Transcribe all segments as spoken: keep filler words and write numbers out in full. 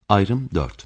Ayrım dört.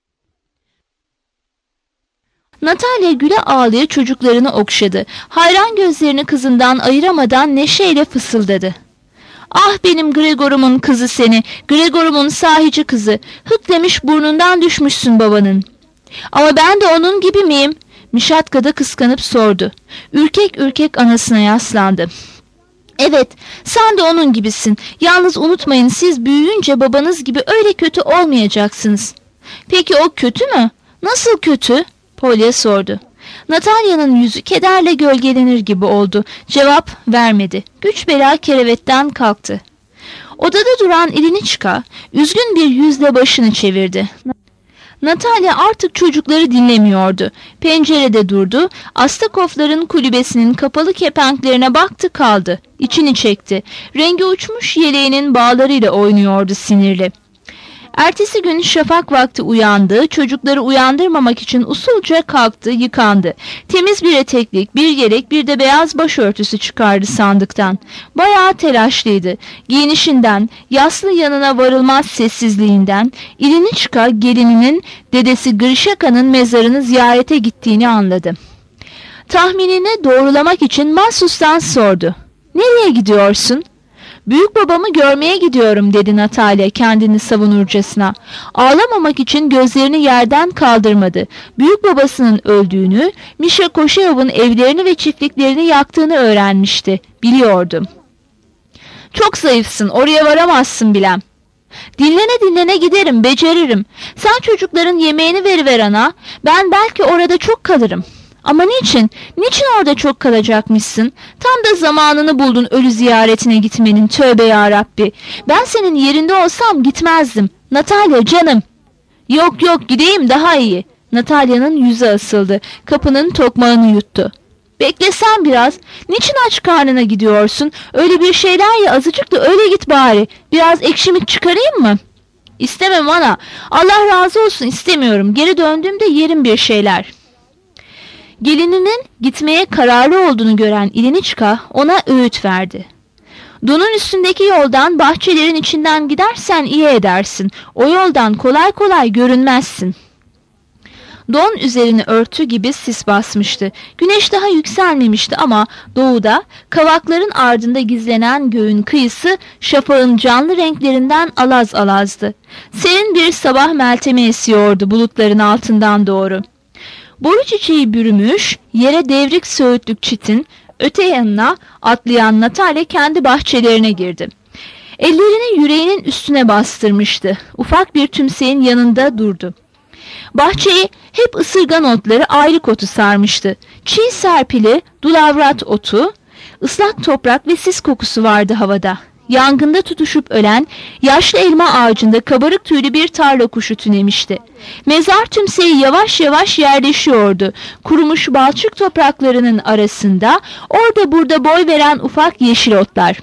Natalya güle ağlaya çocuklarını okşadı. Hayran gözlerini kızından ayıramadan neşeyle fısıldadı. Ah benim Gregor'umun kızı seni, Gregor'umun sahici kızı. Hık demiş burnundan düşmüşsün babanın. Ama ben de onun gibi miyim? Mişatka da kıskanıp sordu. Ürkek ürkek anasına yaslandı. Evet, sen de onun gibisin. Yalnız unutmayın, siz büyüyünce babanız gibi öyle kötü olmayacaksınız. Peki o kötü mü? Nasıl kötü? Polya sordu. Natalya'nın yüzü kederle gölgelenir gibi oldu. Cevap vermedi. Güç bela kerevetten kalktı. Odada duran İliniçka üzgün bir yüzle başını çevirdi. Natalya artık çocukları dinlemiyordu. Pencerede durdu. Astakovların kulübesinin kapalı kepenklerine baktı kaldı. İçini çekti. Rengi uçmuş yeleğinin bağlarıyla oynuyordu sinirli. Ertesi gün şafak vakti uyandı, çocukları uyandırmamak için usulca kalktı, yıkandı. Temiz bir eteklik, bir yelek, bir de beyaz başörtüsü çıkardı sandıktan. Bayağı telaşlıydı. Giyinişinden, yaslı yanına varılmaz sessizliğinden, İliniçka gelininin dedesi Grishaka'nın mezarını ziyarete gittiğini anladı. Tahminini doğrulamak için mahsustan sordu. "Nereye gidiyorsun?" "Büyük babamı görmeye gidiyorum," dedi Natalya kendini savunurcasına. Ağlamamak için gözlerini yerden kaldırmadı. Büyük babasının öldüğünü, Misha Koşeyov'un evlerini ve çiftliklerini yaktığını öğrenmişti. Biliyordu. "Çok zayıfsın, oraya varamazsın bilem." "Dinlene dinlene giderim, beceririm. Sen çocukların yemeğini veriver ana. Ben belki orada çok kalırım." "Ama niçin? Niçin orada çok kalacakmışsın? Tam da zamanını buldun ölü ziyaretine gitmenin, tövbe yarabbi. Ben senin yerinde olsam gitmezdim. Natalya canım." "Yok yok, gideyim daha iyi." Natalya'nın yüzü asıldı. Kapının tokmağını yuttu. "Beklesen biraz. Niçin aç karnına gidiyorsun? Öyle bir şeyler ye azıcık da öyle git bari. Biraz ekşimik çıkarayım mı?" "İstemem ana. Allah razı olsun, istemiyorum. Geri döndüğümde yerim bir şeyler." Gelininin gitmeye kararlı olduğunu gören İliniçka ona öğüt verdi. "Donun üstündeki yoldan bahçelerin içinden gidersen iyi edersin. O yoldan kolay kolay görünmezsin." Don üzerini örtü gibi sis basmıştı. Güneş daha yükselmemişti ama doğuda kavakların ardında gizlenen göğün kıyısı şafağın canlı renklerinden alaz alazdı. Serin bir sabah meltemi esiyordu bulutların altından doğru. Boru çiçeği bürümüş, yere devrik söğütlük çitin öte yanına atlayan Natalya kendi bahçelerine girdi. Ellerini yüreğinin üstüne bastırmıştı. Ufak bir tümseyin yanında durdu. Bahçeyi hep ısırgan otları, ayrık otu sarmıştı. Çiğ serpili dulavrat otu, ıslak toprak ve sis kokusu vardı havada. Yangında tutuşup ölen yaşlı elma ağacında kabarık tüylü bir tarla kuşu tünemişti. Mezar tümseyi yavaş yavaş yerleşiyordu. Kurumuş balçık topraklarının arasında orada burada boy veren ufak yeşil otlar.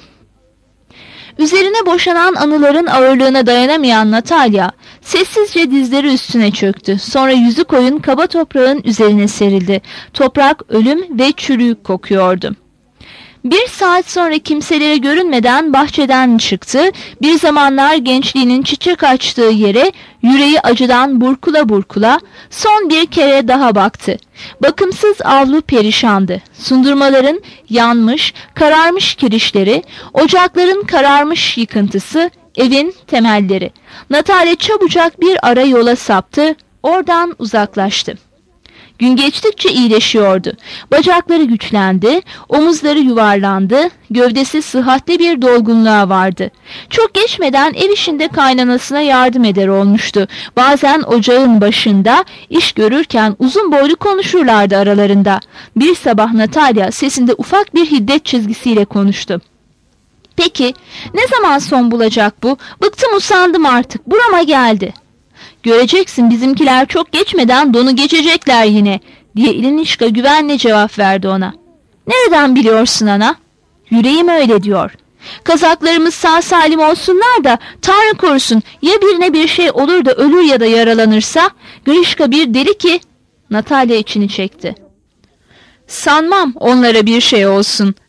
Üzerine boşanan anıların ağırlığına dayanamayan Natalya sessizce dizleri üstüne çöktü. Sonra yüzü koyun kaba toprağın üzerine serildi. Toprak ölüm ve çürük kokuyordu. Bir saat sonra kimselere görünmeden bahçeden çıktı. Bir zamanlar gençliğinin çiçek açtığı yere yüreği acıdan burkula burkula son bir kere daha baktı. Bakımsız avlu perişandı. Sundurmaların yanmış, kararmış kirişleri, ocakların kararmış yıkıntısı, evin temelleri. Natalya çabucak bir ara yola saptı, oradan uzaklaştı. Gün geçtikçe iyileşiyordu. Bacakları güçlendi, omuzları yuvarlandı, gövdesi sıhhatli bir dolgunluğa vardı. Çok geçmeden ev işinde kaynanasına yardım eder olmuştu. Bazen ocağın başında iş görürken uzun boylu konuşurlardı aralarında. Bir sabah Natalya sesinde ufak bir hiddet çizgisiyle konuştu. "Peki, ne zaman son bulacak bu? Bıktım usandım artık, burama geldi." "Göreceksin, bizimkiler çok geçmeden donu geçecekler yine," diye İliniçka güvenle cevap verdi ona. "Nereden biliyorsun ana?" "Yüreğim öyle diyor." "Kazaklarımız sağ salim olsunlar da Tanrı korusun ya birine bir şey olur da ölür ya da yaralanırsa?" Grishka bir deli ki. Natalya içini çekti. "Sanmam onlara bir şey olsun,"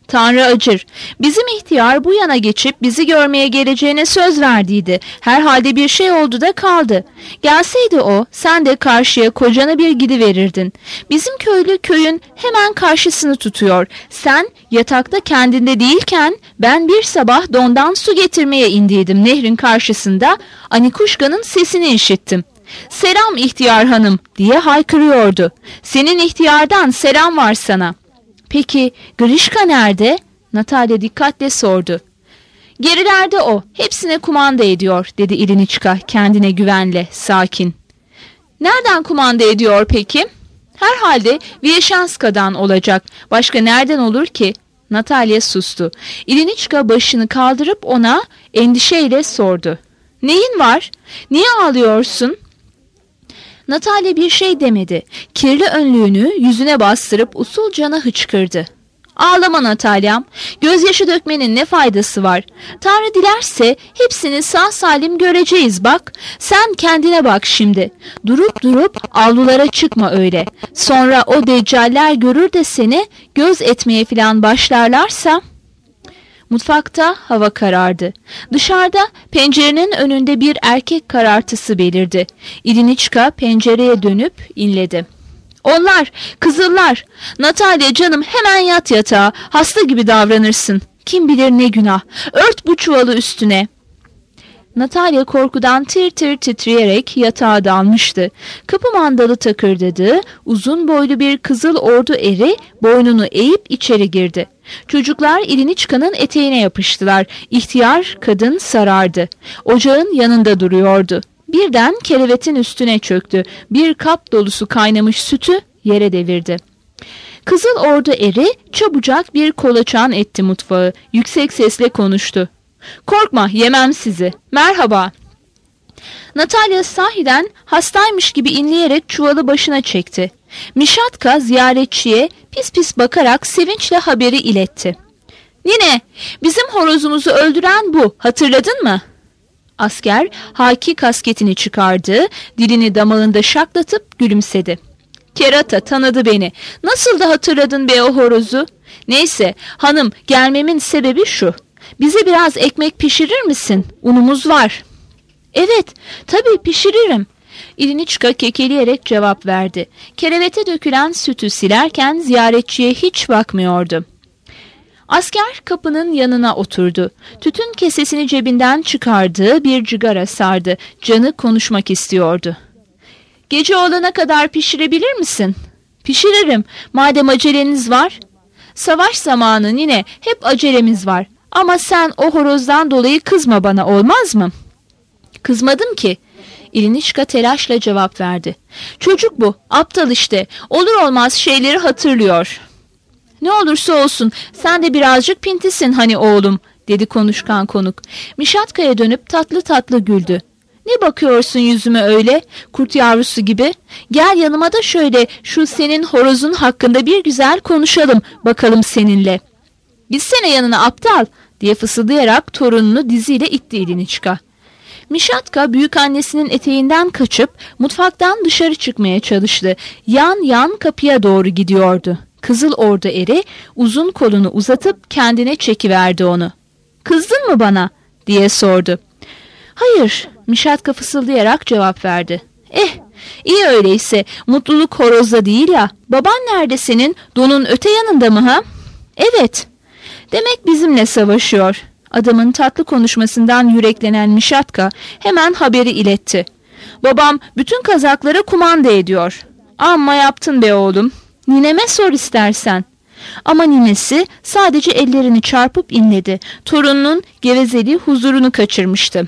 Tanrı acır. Bizim ihtiyar bu yana geçip bizi görmeye geleceğine söz verdiydi. Herhalde bir şey oldu da kaldı. Gelseydi o, sen de karşıya kocana bir gidiverirdin. Bizim köylü köyün hemen karşısını tutuyor. Sen yatakta kendinde değilken ben bir sabah dondan su getirmeye indiydim nehrin karşısında. Anikuşka'nın sesini işittim. Selam ihtiyar hanım diye haykırıyordu. Senin ihtiyardan selam var sana. Peki Grişka nerede? Natalya dikkatle sordu. Gerilerde o. Hepsine kumanda ediyor dedi İliniçka kendine güvenle, sakin. Nereden kumanda ediyor peki? Herhalde Vyeşanska'dan olacak. Başka nereden olur ki? Natalya sustu. İliniçka başını kaldırıp ona endişeyle sordu. Neyin var? Niye ağlıyorsun? Natalya bir şey demedi. Kirli önlüğünü yüzüne bastırıp usulcana hıçkırdı. Ağlama Natalyam. Gözyaşı dökmenin ne faydası var? Tanrı dilerse hepsini sağ salim göreceğiz bak. Sen kendine bak şimdi. Durup durup avlulara çıkma öyle. Sonra o deccaller görür de seni göz etmeye filan başlarlarsa... Mutfakta hava karardı. Dışarıda pencerenin önünde bir erkek karartısı belirdi. İliniçka pencereye dönüp inledi. Onlar, kızıllar. Natalya canım hemen yat yatağa. Hasta gibi davranırsın. Kim bilir ne günah. Ört bu çuvalı üstüne. Natalya korkudan tir tir titreyerek yatağa dalmıştı. Kapı mandalı takırdadı. Uzun boylu bir kızıl ordu eri boynunu eğip içeri girdi. Çocuklar İliniçka'nın eteğine yapıştılar. İhtiyar kadın sarardı. Ocağın yanında duruyordu. Birden kerevetin üstüne çöktü. Bir kap dolusu kaynamış sütü yere devirdi. Kızıl ordu eri çabucak bir kolaçan etti mutfağı. Yüksek sesle konuştu. Korkma, yemem sizi. Merhaba. Natalya sahiden hastaymış gibi inleyerek çuvalı başına çekti. Mişatka ziyaretçiye pis pis bakarak sevinçle haberi iletti. Nine, bizim horozumuzu öldüren bu, hatırladın mı? Asker haki kasketini çıkardı, dilini damağında şaklatıp gülümsedi. Kerata tanıdı beni. Nasıl da hatırladın be o horozu? Neyse hanım, gelmemin sebebi şu. Bize biraz ekmek pişirir misin? Unumuz var. Evet, tabii pişiririm. İliniçka kekeleyerek cevap verdi. Kerevete dökülen sütü silerken ziyaretçiye hiç bakmıyordu. Asker kapının yanına oturdu. Tütün kesesini cebinden çıkardığı bir cigara sardı. Canı konuşmak istiyordu. Gece olana kadar pişirebilir misin? Pişiririm, madem aceleniz var. Savaş zamanı yine hep acelemiz var. Ama sen o horozdan dolayı kızma bana, olmaz mı? Kızmadım ki. İliniçka telaşla cevap verdi. Çocuk bu, aptal işte. Olur olmaz şeyleri hatırlıyor. Ne olursa olsun sen de birazcık pintisin hani oğlum, dedi konuşkan konuk. Mişatka'ya dönüp tatlı tatlı güldü. Ne bakıyorsun yüzüme öyle, kurt yavrusu gibi? Gel yanıma da şöyle şu senin horozun hakkında bir güzel konuşalım bakalım seninle. Gitsene yanına aptal, diye fısıldayarak torununu diziyle itti İliniçka. Mişatka büyükannesinin eteğinden kaçıp mutfaktan dışarı çıkmaya çalıştı. Yan yan kapıya doğru gidiyordu. Kızıl ordu eri uzun kolunu uzatıp kendine çekiverdi onu. Kızdın mı bana? Diye sordu. Hayır, Mişatka fısıldayarak cevap verdi. Eh, iyi öyleyse, mutluluk horozda değil ya. Baban nerede senin? Donun öte yanında mı ha? Evet. Demek bizimle savaşıyor. Adamın tatlı konuşmasından yüreklenen Mişatka hemen haberi iletti. Babam bütün kazaklara kumanda ediyor. Amma yaptın be oğlum. Nineme sor istersen. Ama ninesi sadece ellerini çarpıp inledi. Torununun gevezeliği huzurunu kaçırmıştı.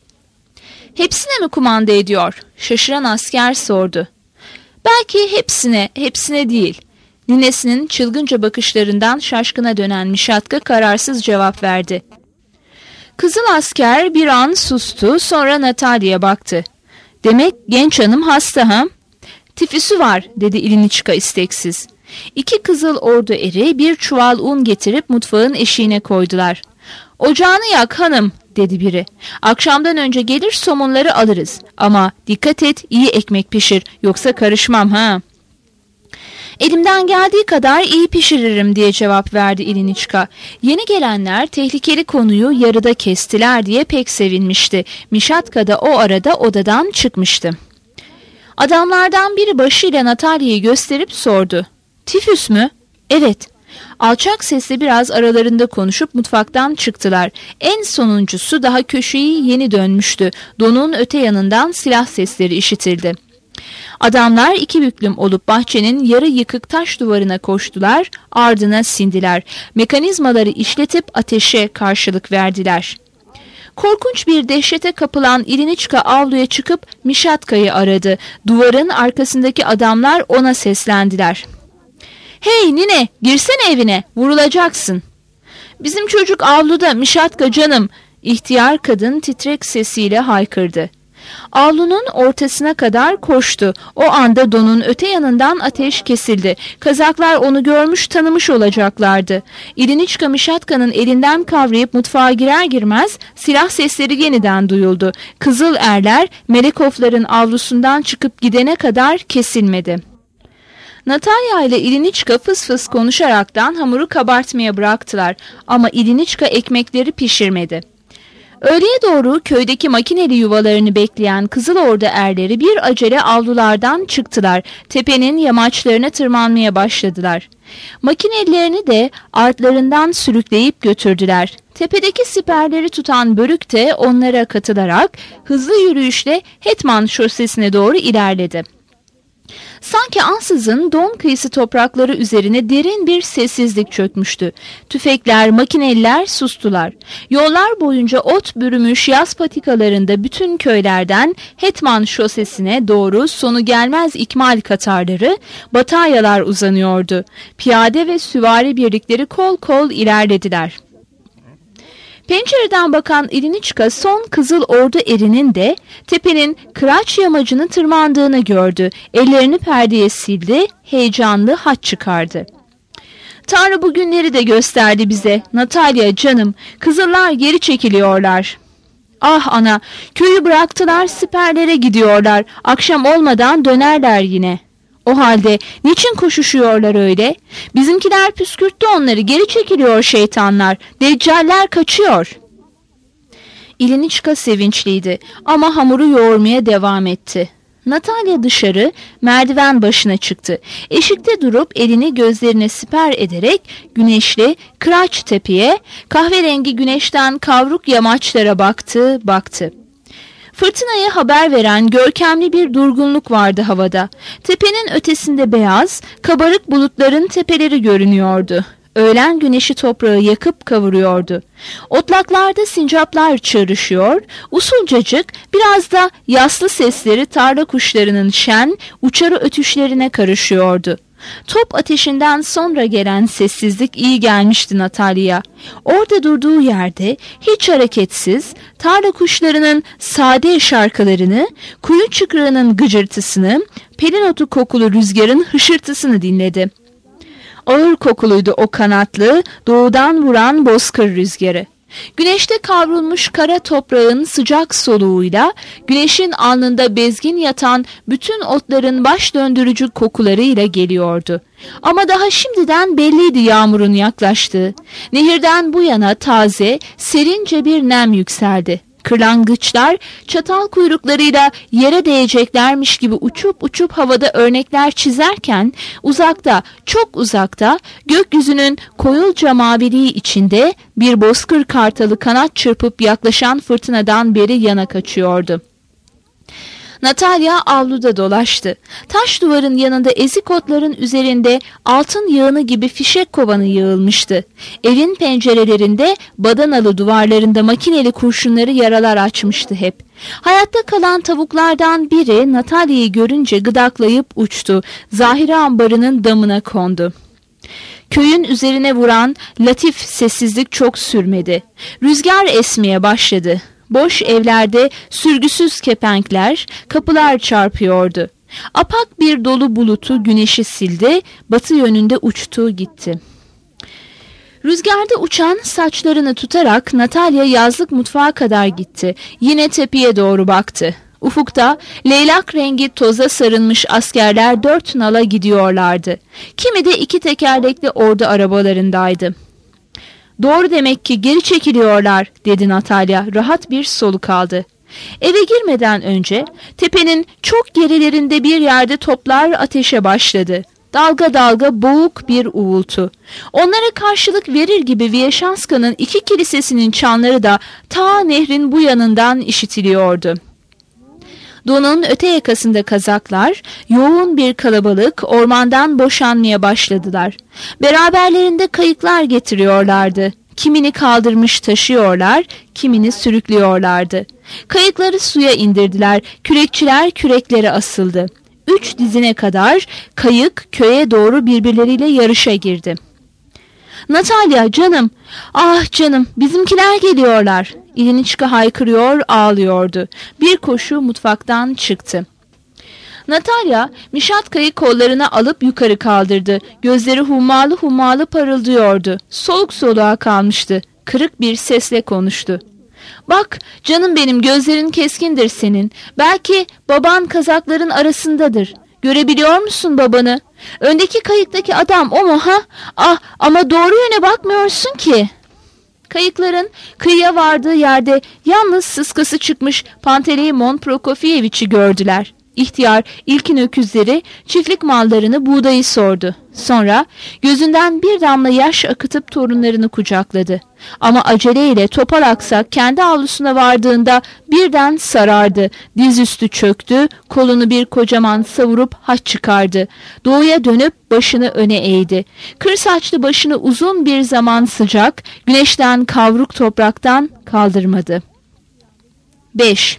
Hepsine mi kumanda ediyor? Şaşıran asker sordu. Belki hepsine, hepsine değil. Ninesinin çılgınca bakışlarından şaşkına dönen Mişatka kararsız cevap verdi. Kızıl asker bir an sustu, sonra Natalya'ya baktı. Demek genç hanım hasta ha? Tifüsü var, dedi İliniçka isteksiz. İki kızıl ordu eri bir çuval un getirip mutfağın eşiğine koydular. Ocağını yak hanım, dedi biri. Akşamdan önce gelir somunları alırız. Ama dikkat et, iyi ekmek pişir, yoksa karışmam ha. Elimden geldiği kadar iyi pişiririm diye cevap verdi İliniçka. Yeni gelenler tehlikeli konuyu yarıda kestiler diye pek sevinmişti. Mişatka da o arada odadan çıkmıştı. Adamlardan biri başıyla Natalya'yı gösterip sordu. Tifüs mü? Evet. Alçak sesle biraz aralarında konuşup mutfaktan çıktılar. En sonuncusu daha köşeyi yeni dönmüştü. Donun öte yanından silah sesleri işitildi. Adamlar iki büklüm olup bahçenin yarı yıkık taş duvarına koştular, ardına sindiler. Mekanizmaları işletip ateşe karşılık verdiler. Korkunç bir dehşete kapılan İliniçka avluya çıkıp Mişatka'yı aradı. Duvarın arkasındaki adamlar ona seslendiler. Hey nine, girsene evine, vurulacaksın. Bizim çocuk avluda Mişatka canım, ihtiyar kadın titrek sesiyle haykırdı. Avlunun ortasına kadar koştu. O anda donun öte yanından ateş kesildi. Kazaklar onu görmüş tanımış olacaklardı. İliniçka Mişatka'nın elinden kavrayıp mutfağa girer girmez silah sesleri yeniden duyuldu. Kızıl erler Melekovların avlusundan çıkıp gidene kadar kesilmedi. Natalya ile İliniçka fıs fıs konuşaraktan hamuru kabartmaya bıraktılar ama İliniçka ekmekleri pişirmedi. Öğleye doğru köydeki makineli yuvalarını bekleyen Kızılordu erleri bir acele avlulardan çıktılar. Tepenin yamaçlarına tırmanmaya başladılar. Makinelilerini de artlarından sürükleyip götürdüler. Tepedeki siperleri tutan bölük de onlara katılarak hızlı yürüyüşle Hetman şosesine doğru ilerledi. Sanki ansızın Don kıyısı toprakları üzerine derin bir sessizlik çökmüştü. Tüfekler, makineliler sustular. Yollar boyunca ot bürümüş yaz patikalarında bütün köylerden Hetman şosesine doğru sonu gelmez ikmal katarları, bataryalar uzanıyordu. Piyade ve süvari birlikleri kol kol ilerlediler. Pencereden bakan İliniçka son Kızıl Ordu erinin de tepenin Kıraç yamacını tırmandığını gördü. Ellerini perdeye sildi, heyecanlı haç çıkardı. Tanrı bugünleri de gösterdi bize. Natalya canım, Kızıllar geri çekiliyorlar. Ah ana, köyü bıraktılar, siperlere gidiyorlar. Akşam olmadan dönerler yine. O halde niçin koşuşuyorlar öyle? Bizimkiler püskürttü onları, geri çekiliyor şeytanlar. Deccaller kaçıyor. İliniçka sevinçliydi ama hamuru yoğurmaya devam etti. Natalya dışarı merdiven başına çıktı. Eşikte durup elini gözlerine siper ederek güneşli Kıraç tepeye, kahverengi güneşten kavruk yamaçlara baktı, baktı. Fırtınayı haber veren görkemli bir durgunluk vardı havada. Tepenin ötesinde beyaz, kabarık bulutların tepeleri görünüyordu. Öğlen güneşi toprağı yakıp kavuruyordu. Otlaklarda sincaplar çığrışıyor, usulcacık biraz da yaslı sesleri tarla kuşlarının şen, uçarı ötüşlerine karışıyordu. Top ateşinden sonra gelen sessizlik iyi gelmişti Natalya'ya. Orada durduğu yerde hiç hareketsiz tarla kuşlarının sade şarkılarını, kuyu çıkrığının gıcırtısını, pelin otu kokulu rüzgarın hışırtısını dinledi. Ağır kokuluydu o kanatlı, doğudan vuran bozkır rüzgarı. Güneşte kavrulmuş kara toprağın sıcak soluğuyla, güneşin alnında bezgin yatan bütün otların baş döndürücü kokularıyla geliyordu. Ama daha şimdiden belliydi yağmurun yaklaştığı. Nehirden bu yana taze, serince bir nem yükseldi. Kırlangıçlar çatal kuyruklarıyla yere değeceklermiş gibi uçup uçup havada örnekler çizerken uzakta, çok uzakta gökyüzünün koyulca maviliği içinde bir bozkır kartalı kanat çırpıp yaklaşan fırtınadan beri yana kaçıyordu. Natalya avluda dolaştı. Taş duvarın yanında ezik otların üzerinde altın yağını gibi fişek kovanı yığılmıştı. Evin pencerelerinde, badanalı duvarlarında makineli kurşunları yaralar açmıştı hep. Hayatta kalan tavuklardan biri Natalya'yı görünce gıdaklayıp uçtu. Zahire ambarının damına kondu. Köyün üzerine vuran latif sessizlik çok sürmedi. Rüzgar esmeye başladı. Boş evlerde sürgüsüz kepenkler, kapılar çarpıyordu. Apak bir dolu bulutu güneşi sildi, batı yönünde uçtu gitti. Rüzgarda uçan saçlarını tutarak Natalya yazlık mutfağa kadar gitti. Yine tepeye doğru baktı. Ufukta leylak rengi toza sarılmış askerler dört nala gidiyorlardı. Kimi de iki tekerlekli ordu arabalarındaydı. Doğru demek ki geri çekiliyorlar, dedi Natalya rahat bir soluk aldı. Eve girmeden önce tepenin çok gerilerinde bir yerde toplar ateşe başladı. Dalga dalga boğuk bir uğultu. Onlara karşılık verir gibi Vyeşanska'nın iki kilisesinin çanları da ta nehrin bu yanından işitiliyordu. Don'un öte yakasında Kazaklar, yoğun bir kalabalık ormandan boşanmaya başladılar. Beraberlerinde kayıklar getiriyorlardı. Kimini kaldırmış taşıyorlar, kimini sürüklüyorlardı. Kayıkları suya indirdiler, kürekçiler küreklere asıldı. Üç dizine kadar kayık köye doğru birbirleriyle yarışa girdi. Natalya, canım, ah canım, bizimkiler geliyorlar. İliniçka haykırıyor, ağlıyordu. Bir koşu mutfaktan çıktı. Natalya, Mişatka'yı kollarına alıp yukarı kaldırdı. Gözleri hummalı hummalı parıldıyordu. Soluk soluğa kalmıştı. Kırık bir sesle konuştu. Bak, canım benim, gözlerin keskindir senin. Belki baban Kazakların arasındadır. Görebiliyor musun babanı? Öndeki kayıktaki adam o mu ha? Ah, ama doğru yöne bakmıyorsun ki. Kayıkların kıyıya vardığı yerde yalnız sıskası çıkmış Panteleimon Prokofieviç'i gördüler. İhtiyar ilkin öküzleri, çiftlik mallarını, buğdayı sordu. Sonra gözünden bir damla yaş akıtıp torunlarını kucakladı. Ama aceleyle topal aksak kendi avlusuna vardığında birden sarardı. Dizüstü çöktü, kolunu bir kocaman savurup haç çıkardı. Doğuya dönüp başını öne eğdi. Kır saçlı başını uzun bir zaman sıcak, güneşten kavruk topraktan kaldırmadı. beş.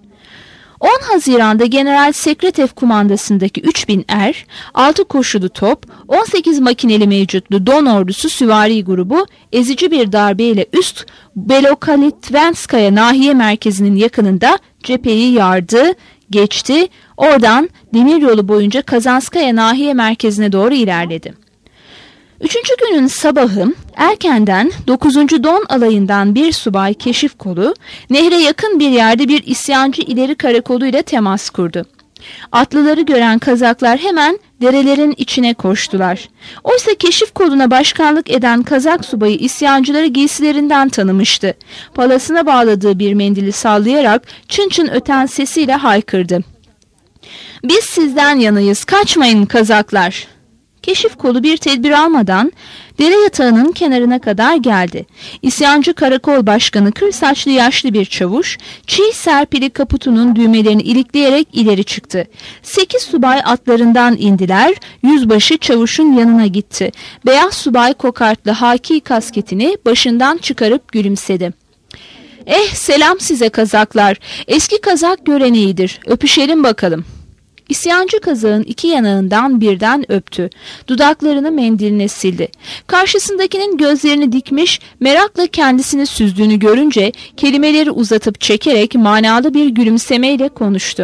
on Haziran'da General Sekretev kumandasındaki üç bin er, altı koşulu top, on sekiz makineli mevcutlu Don ordusu süvari grubu ezici bir darbeyle üst Belokalitvenskaya nahiye merkezinin yakınında cepheyi yardı, geçti, oradan demiryolu boyunca Kazanskaya nahiye merkezine doğru ilerledi. Üçüncü günün sabahı erkenden dokuzuncu Don alayından bir subay keşif kolu nehre yakın bir yerde bir isyancı ileri karakoluyla temas kurdu. Atlıları gören Kazaklar hemen derelerin içine koştular. Oysa keşif koluna başkanlık eden Kazak subayı isyancıları giysilerinden tanımıştı. Palasına bağladığı bir mendili sallayarak çın çın öten sesiyle haykırdı. Biz sizden yanayız, kaçmayın Kazaklar. Keşif kolu bir tedbir almadan dere yatağının kenarına kadar geldi. İsyancı karakol başkanı kır saçlı yaşlı bir çavuş, çiğ serpili kaputunun düğmelerini ilikleyerek ileri çıktı. Sekiz subay atlarından indiler, yüzbaşı çavuşun yanına gitti. Beyaz subay kokartlı haki kasketini başından çıkarıp gülümsedi. Eh, selam size Kazaklar, eski Kazak göreneğidir, öpüşelim bakalım. İsyancı Kazağın iki yanağından birden öptü. Dudaklarını mendiline sildi. Karşısındakinin gözlerini dikmiş, merakla kendisini süzdüğünü görünce kelimeleri uzatıp çekerek manalı bir gülümsemeyle konuştu.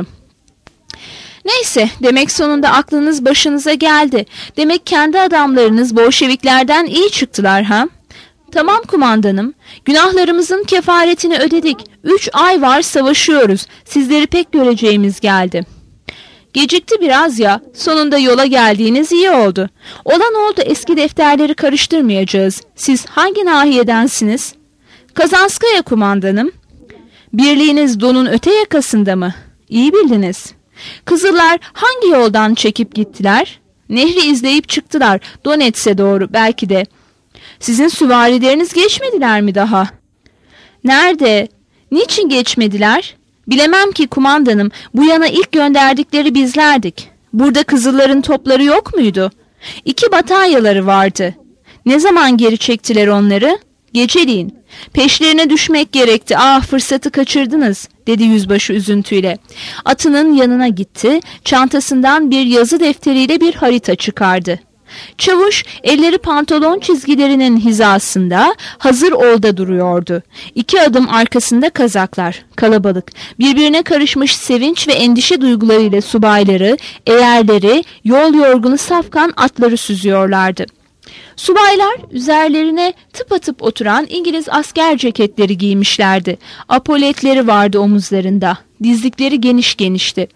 Neyse, demek sonunda aklınız başınıza geldi. Demek kendi adamlarınız Bolşeviklerden iyi çıktılar ha? Tamam kumandanım, günahlarımızın kefaretini ödedik. Üç ay var savaşıyoruz. Sizleri pek göreceğimiz geldi. Gecikti biraz ya, sonunda yola geldiğiniz iyi oldu. Olan oldu, eski defterleri karıştırmayacağız. Siz hangi nahiyedensiniz? Kazanskaya kumandanım. Birliğiniz Don'un öte yakasında mı? İyi bildiniz. Kızıllar hangi yoldan çekip gittiler? Nehri izleyip çıktılar, Donets'e doğru belki de. Sizin süvarileriniz geçmediler mi daha? Nerede? Niçin geçmediler? Bilemem ki kumandanım, bu yana ilk gönderdikleri bizlerdik. Burada Kızılların topları yok muydu? İki bataryaları vardı. Ne zaman geri çektiler onları? Geceliğin. Peşlerine düşmek gerekti. Ah, fırsatı kaçırdınız, dedi yüzbaşı üzüntüyle. Atının yanına gitti, çantasından bir yazı defteriyle bir harita çıkardı. Çavuş elleri pantolon çizgilerinin hizasında hazır olda duruyordu. İki adım arkasında Kazaklar, kalabalık, birbirine karışmış sevinç ve endişe duygularıyla subayları, eğerleri, yol yorgunu safkan atları süzüyorlardı. Subaylar üzerlerine tıpatıp oturan İngiliz asker ceketleri giymişlerdi. Apoletleri vardı omuzlarında. Dizlikleri geniş genişti.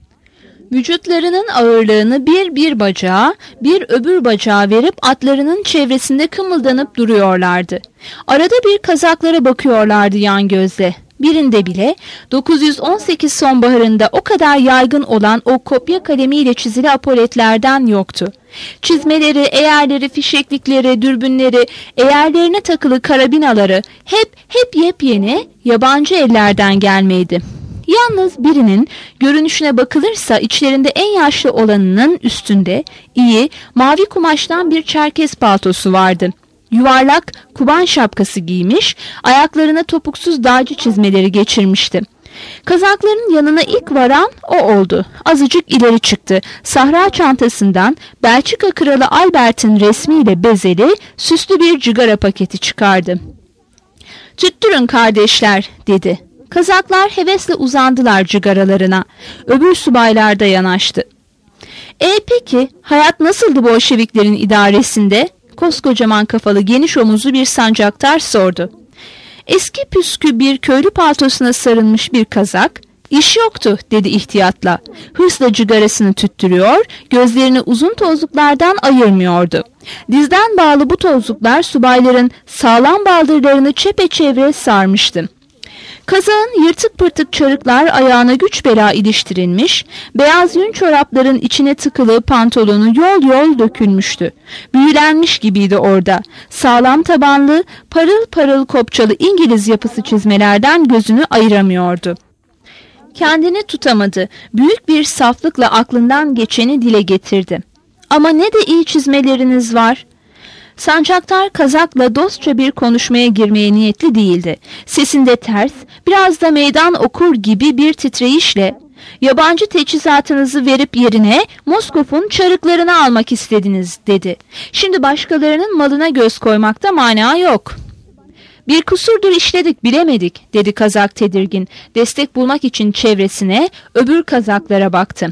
Vücutlarının ağırlığını bir bir bacağa, bir öbür bacağa verip atlarının çevresinde kımıldanıp duruyorlardı. Arada bir kazaklara bakıyorlardı yan gözle. Birinde bile dokuz yüz on sekiz sonbaharında o kadar yaygın olan o kopya kalemiyle çizili apoletlerden yoktu. Çizmeleri, eğerleri, fişeklikleri, dürbünleri, eğerlerine takılı karabinaları hep hep yepyeni, yabancı ellerden gelmeydi. Yalnız birinin görünüşüne bakılırsa içlerinde en yaşlı olanının üstünde iyi, mavi kumaştan bir çerkez paltosu vardı. Yuvarlak kuban şapkası giymiş, ayaklarına topuksuz dağcı çizmeleri geçirmişti. Kazakların yanına ilk varan o oldu. Azıcık ileri çıktı. Sahra çantasından Belçika Kralı Albert'in resmiyle bezeli süslü bir cigara paketi çıkardı. "Tüttürün kardeşler," dedi. Kazaklar hevesle uzandılar cigaralarına. Öbür subaylar da yanaştı. "E peki hayat nasıldı Bolşeviklerin idaresinde?" Koskocaman kafalı geniş omuzlu bir sancaktar sordu. Eski püskü bir köylü paltosuna sarılmış bir kazak, "İş yoktu," dedi ihtiyatla. Hırsla cigarasını tüttürüyor, gözlerini uzun tozluklardan ayırmıyordu. Dizden bağlı bu tozluklar subayların sağlam baldırlarını çepeçevre sarmıştı. Kazağın yırtık pırtık çarıklar ayağına güç bela iliştirilmiş, beyaz yün çorapların içine tıkılı pantolonu yol yol dökülmüştü. Büyülenmiş gibiydi orada. Sağlam tabanlı, parıl parıl kopçalı İngiliz yapısı çizmelerden gözünü ayıramıyordu. Kendini tutamadı. Büyük bir saflıkla aklından geçeni dile getirdi. "Ama ne de iyi çizmeleriniz var." Sancaktar kazakla dostça bir konuşmaya girmeye niyetli değildi. Sesinde ters, biraz da meydan okur gibi bir titreyişle, "Yabancı teçhizatınızı verip yerine Moskov'un çarıklarını almak istediniz," dedi. "Şimdi başkalarının malına göz koymakta mana yok." "Bir kusurdur işledik, bilemedik," dedi kazak tedirgin. Destek bulmak için çevresine, öbür kazaklara baktı.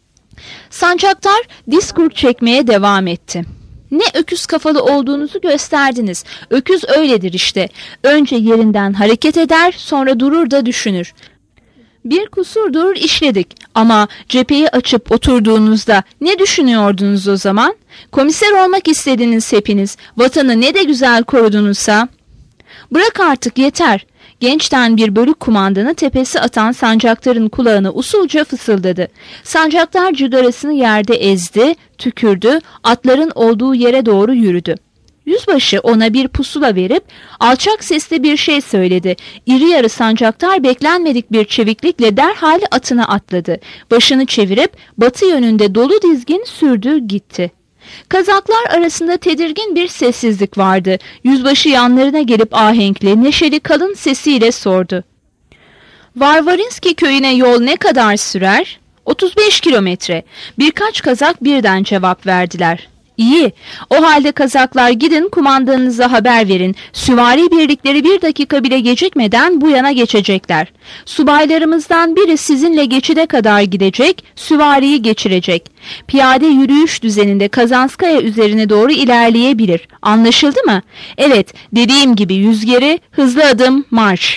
Sancaktar diskur çekmeye devam etti. "Ne öküz kafalı olduğunuzu gösterdiniz. Öküz öyledir işte. Önce yerinden hareket eder, sonra durur da düşünür. Bir kusurdur işledik ama cepheyi açıp oturduğunuzda ne düşünüyordunuz o zaman? Komiser olmak istediniz hepiniz. Vatanı ne de güzel korudunuzsa." "Bırak artık, yeter." Gençten bir bölük kumandanı tepesi atan sancaktarın kulağına usulca fısıldadı. Sancaktar cigarasını yerde ezdi, tükürdü, atların olduğu yere doğru yürüdü. Yüzbaşı ona bir pusula verip alçak sesle bir şey söyledi. İri yarı sancaktar beklenmedik bir çeviklikle derhal atına atladı. Başını çevirip batı yönünde dolu dizgin sürdü gitti. Kazaklar arasında tedirgin bir sessizlik vardı. Yüzbaşı yanlarına gelip ahenkli, neşeli kalın sesiyle sordu. "Varvarinski köyüne yol ne kadar sürer?" otuz beş kilometre. Birkaç kazak birden cevap verdiler. "İyi. O halde kazaklar gidin kumandanınıza haber verin. Süvari birlikleri bir dakika bile gecikmeden bu yana geçecekler. Subaylarımızdan biri sizinle geçide kadar gidecek, süvariyi geçirecek. Piyade yürüyüş düzeninde Kazanskaya üzerine doğru ilerleyebilir. Anlaşıldı mı? Evet, dediğim gibi yüzgeri, hızlı adım, marş."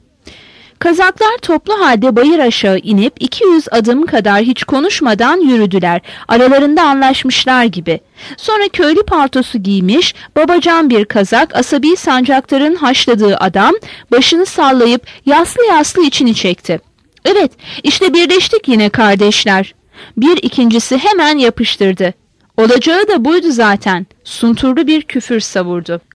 Kazaklar toplu halde bayır aşağı inip iki yüz adım kadar hiç konuşmadan yürüdüler. Aralarında anlaşmışlar gibi. Sonra köylü paltosu giymiş, babacan bir kazak, asabi sancaktarın haşladığı adam başını sallayıp yaslı yaslı içini çekti. "Evet, işte birleştik yine kardeşler." Bir ikincisi hemen yapıştırdı. "Olacağı da buydu zaten." Sunturlu bir küfür savurdu.